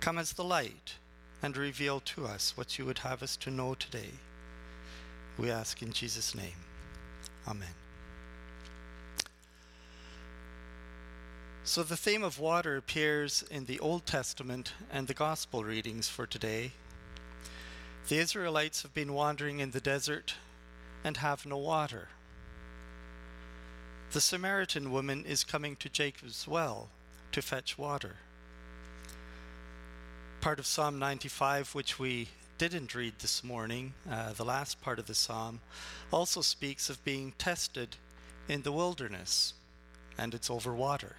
Come as the light and reveal to us what you would have us to know today. We ask in Jesus' name. Amen. So the theme of water appears in the Old Testament and the Gospel readings for today. The Israelites have been wandering in the desert and have no water. The Samaritan woman is coming to Jacob's well to fetch water. Part of Psalm 95, which we didn't read this morning, the last part of the psalm, also speaks of being tested in the wilderness, and it's over water.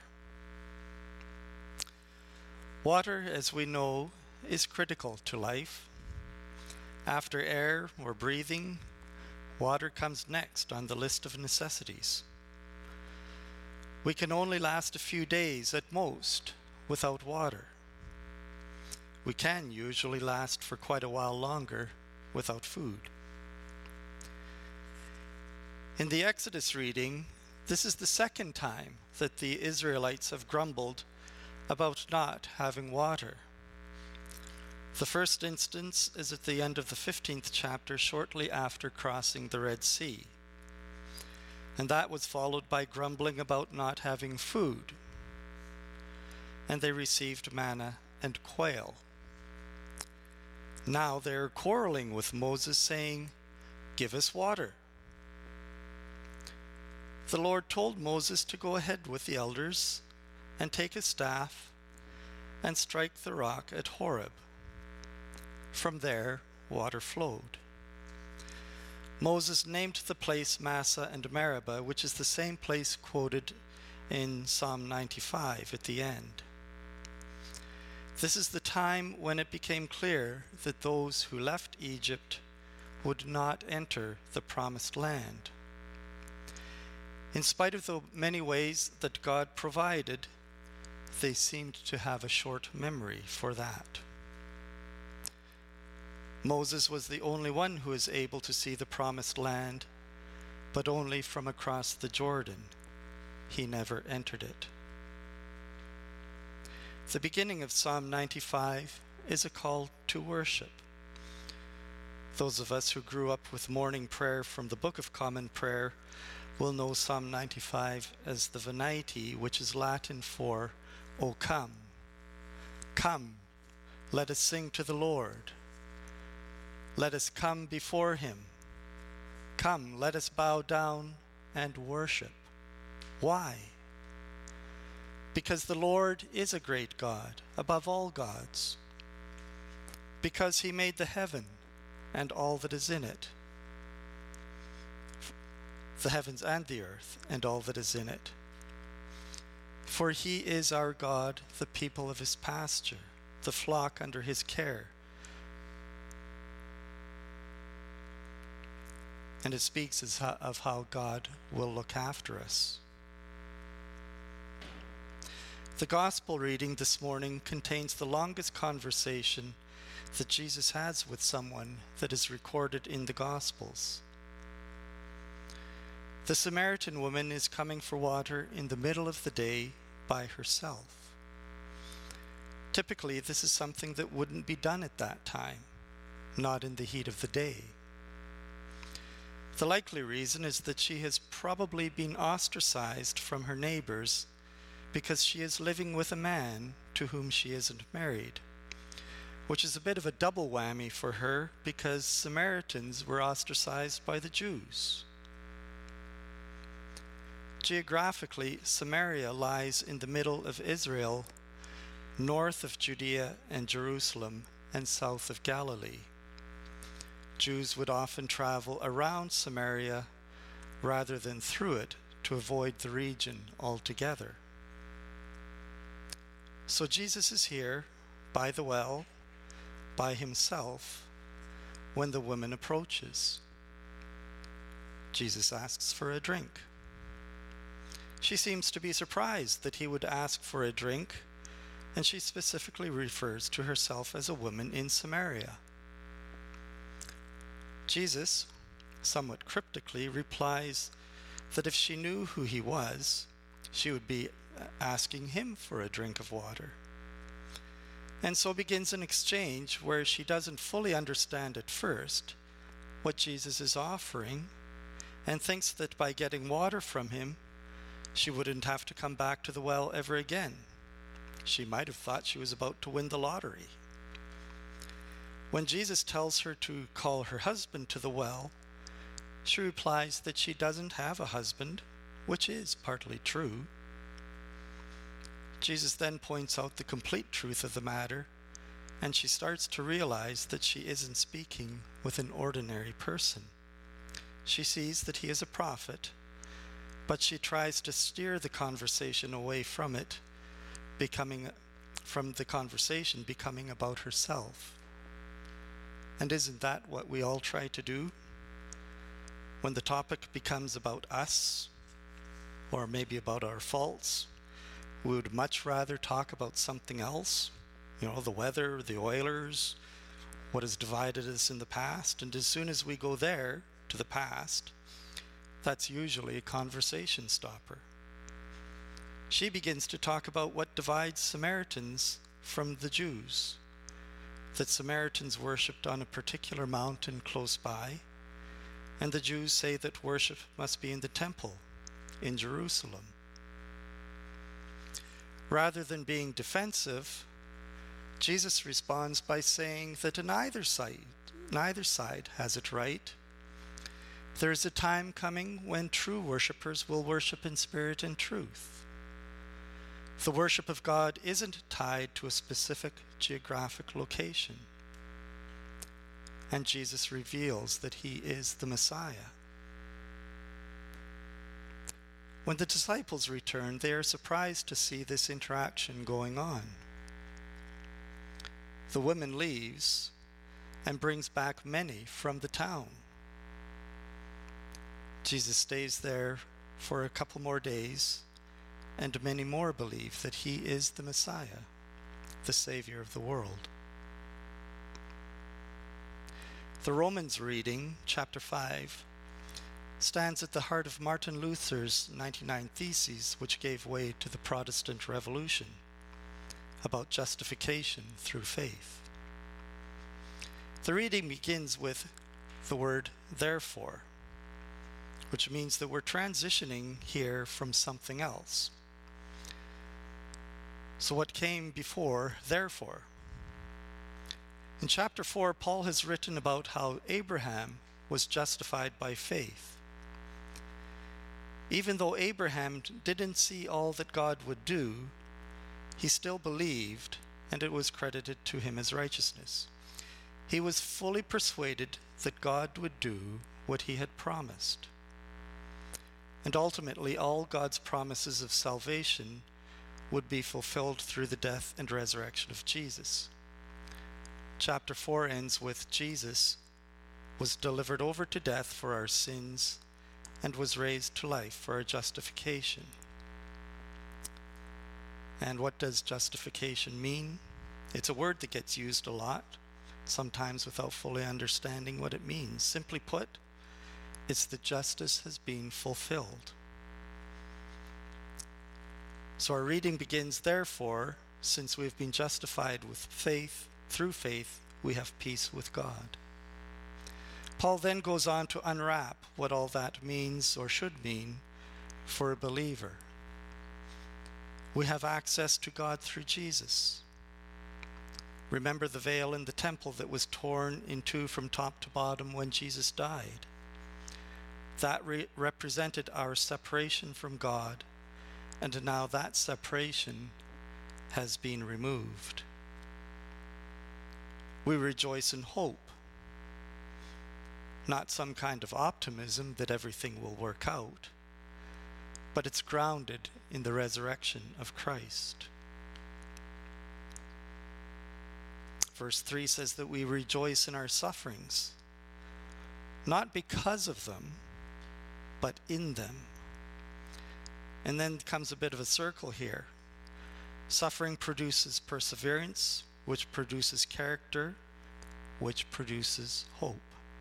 Water, as we know, is critical to life. After air or breathing, water comes next on the list of necessities. We can only last a few days at most without water. We can usually last for quite a while longer without food. In the Exodus reading, this is the second time that the Israelites have grumbled about not having water. The first instance is at the end of the 15th chapter, shortly after crossing the Red Sea. And that was followed by grumbling about not having food. And they received manna and quail. Now they are quarreling with Moses, saying, "Give us water." The Lord told Moses to go ahead with the elders and take a staff and strike the rock at Horeb. From there, water flowed. Moses named the place Massah and Meribah, which is the same place quoted in Psalm 95 at the end. This is the time when it became clear that those who left Egypt would not enter the promised land. In spite of the many ways that God provided, they seemed to have a short memory for that. Moses was the only one who was able to see the promised land, but only from across the Jordan. He never entered it. The beginning of Psalm 95 is a call to worship. Those of us who grew up with morning prayer from the Book of Common Prayer will know Psalm 95 as the Venite, which is Latin for, "O come, come, let us sing to the Lord. Let us come before him. Come, let us bow down and worship." Why? Because the Lord is a great God, above all gods. Because he made the heaven and all that is in it, the heavens and the earth and all that is in it. For he is our God, the people of his pasture, the flock under his care. And it speaks of how God will look after us. The gospel reading this morning contains the longest conversation that Jesus has with someone that is recorded in the Gospels. The Samaritan woman is coming for water in the middle of the day by herself. Typically, this is something that wouldn't be done at that time, not in the heat of the day. The likely reason is that she has probably been ostracized from her neighbors because she is living with a man to whom she isn't married, which is a bit of a double whammy for her because Samaritans were ostracized by the Jews. Geographically, Samaria lies in the middle of Israel, north of Judea and Jerusalem, and south of Galilee. Jews would often travel around Samaria rather than through it to avoid the region altogether. So Jesus is here by the well, by himself, when the woman approaches. Jesus asks for a drink. She seems to be surprised that he would ask for a drink, and she specifically refers to herself as a woman in Samaria. Jesus, somewhat cryptically, replies that if she knew who he was, she would be asking him for a drink of water. And so begins an exchange where she doesn't fully understand at first what Jesus is offering, and thinks that by getting water from him, she wouldn't have to come back to the well ever again. She might have thought she was about to win the lottery. When Jesus tells her to call her husband to the well, she replies that she doesn't have a husband, which is partly true. Jesus then points out the complete truth of the matter, and she starts to realize that she isn't speaking with an ordinary person. She sees that he is a prophet, but she tries to steer the conversation away from it, becoming about herself. And isn't that what we all try to do? When the topic becomes about us, or maybe about our faults, we would much rather talk about something else, the weather, the Oilers, what has divided us in the past. And as soon as we go there, to the past, that's usually a conversation stopper. She begins to talk about what divides Samaritans from the Jews, that Samaritans worshipped on a particular mountain close by, and the Jews say that worship must be in the temple in Jerusalem. Rather than being defensive, Jesus responds by saying that neither side has it right. There is a time coming when true worshipers will worship in spirit and truth. The worship of God isn't tied to a specific geographic location. And Jesus reveals that he is the Messiah. When the disciples return, they are surprised to see this interaction going on. The woman leaves and brings back many from the town. Jesus stays there for a couple more days, and many more believe that he is the Messiah, the Savior of the world. The Romans reading, chapter 5, stands at the heart of Martin Luther's 99 Theses, which gave way to the Protestant Revolution, about justification through faith. The reading begins with the word therefore, which means that we're transitioning here from something else. So what came before therefore? In chapter 4, Paul has written about how Abraham was justified by faith. Even though Abraham didn't see all that God would do, he still believed, and it was credited to him as righteousness. He was fully persuaded that God would do what he had promised. And ultimately, all God's promises of salvation would be fulfilled through the death and resurrection of Jesus. Chapter 4 ends with Jesus was delivered over to death for our sins and was raised to life for our justification. And what does justification mean? It's a word that gets used a lot, sometimes without fully understanding what it means. Simply put, it's that justice has been fulfilled. So our reading begins, therefore, since we've been justified with faith, through faith, we have peace with God. Paul then goes on to unwrap what all that means or should mean for a believer. We have access to God through Jesus. Remember the veil in the temple that was torn in two from top to bottom when Jesus died. That represented our separation from God, and now that separation has been removed. We rejoice in hope, not some kind of optimism that everything will work out, but it's grounded in the resurrection of Christ. Verse 3 says that we rejoice in our sufferings, not because of them, but in them. And then comes a bit of a circle here. Suffering produces perseverance, which produces character, which produces hope.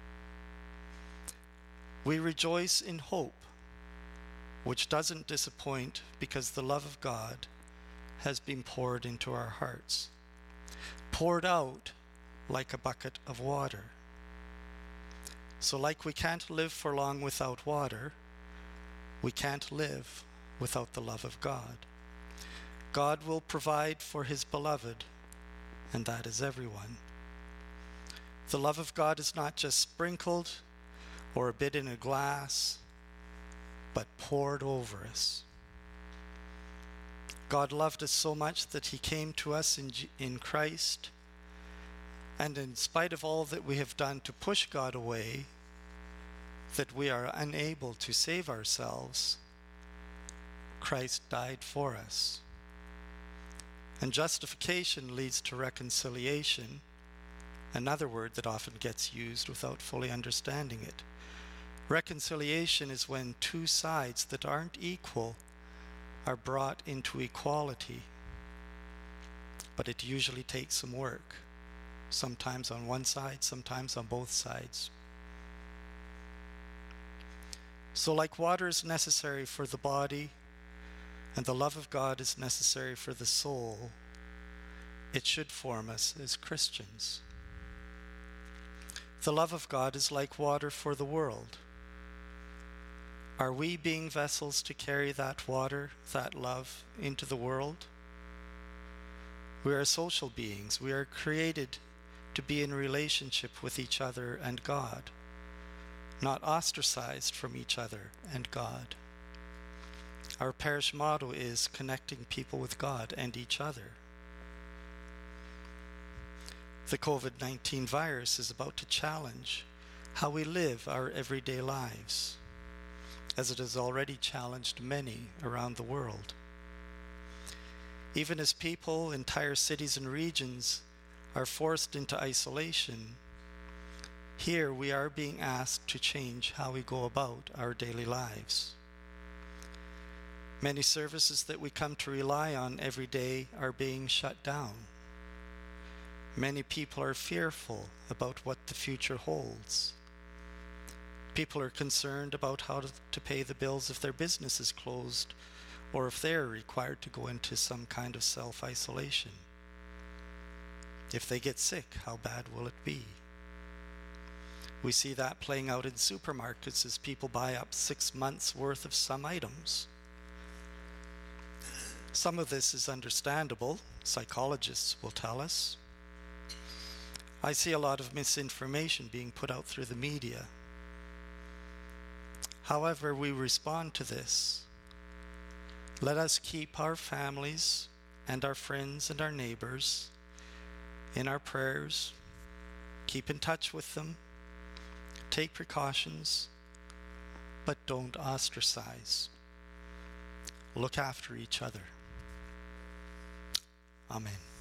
We rejoice in hope, which doesn't disappoint because the love of God has been poured into our hearts. poured out like a bucket of water. So like we can't live for long without water, we can't live without the love of God. God will provide for his beloved, and that is everyone. The love of God is not just sprinkled or a bit in a glass, but poured over us. God loved us so much that he came to us in Christ, and in spite of all that we have done to push God away, that we are unable to save ourselves, Christ died for us. And justification leads to reconciliation, another word that often gets used without fully understanding it. Reconciliation is when two sides that aren't equal are brought into equality, but it usually takes some work, sometimes on one side, sometimes on both sides. So like water is necessary for the body, and the love of God is necessary for the soul, it should form us as Christians. The love of God is like water for the world. Are we being vessels to carry that water, that love, into the world? We are social beings. We are created to be in relationship with each other and God, not ostracized from each other and God. Our parish motto is connecting people with God and each other. The COVID-19 virus is about to challenge how we live our everyday lives, as it has already challenged many around the world. Even as people, entire cities and regions are forced into isolation, here we are being asked to change how we go about our daily lives. Many services that we come to rely on every day are being shut down. Many people are fearful about what the future holds. People are concerned about how to pay the bills if their business is closed, or if they're required to go into some kind of self-isolation. If they get sick, how bad will it be? We see that playing out in supermarkets as people buy up 6 months' worth of some items. Some of this is understandable, psychologists will tell us. I see a lot of misinformation being put out through the media. However we respond to this, let us keep our families and our friends and our neighbors in our prayers, keep in touch with them, take precautions, but don't ostracize. Look after each other. Amen.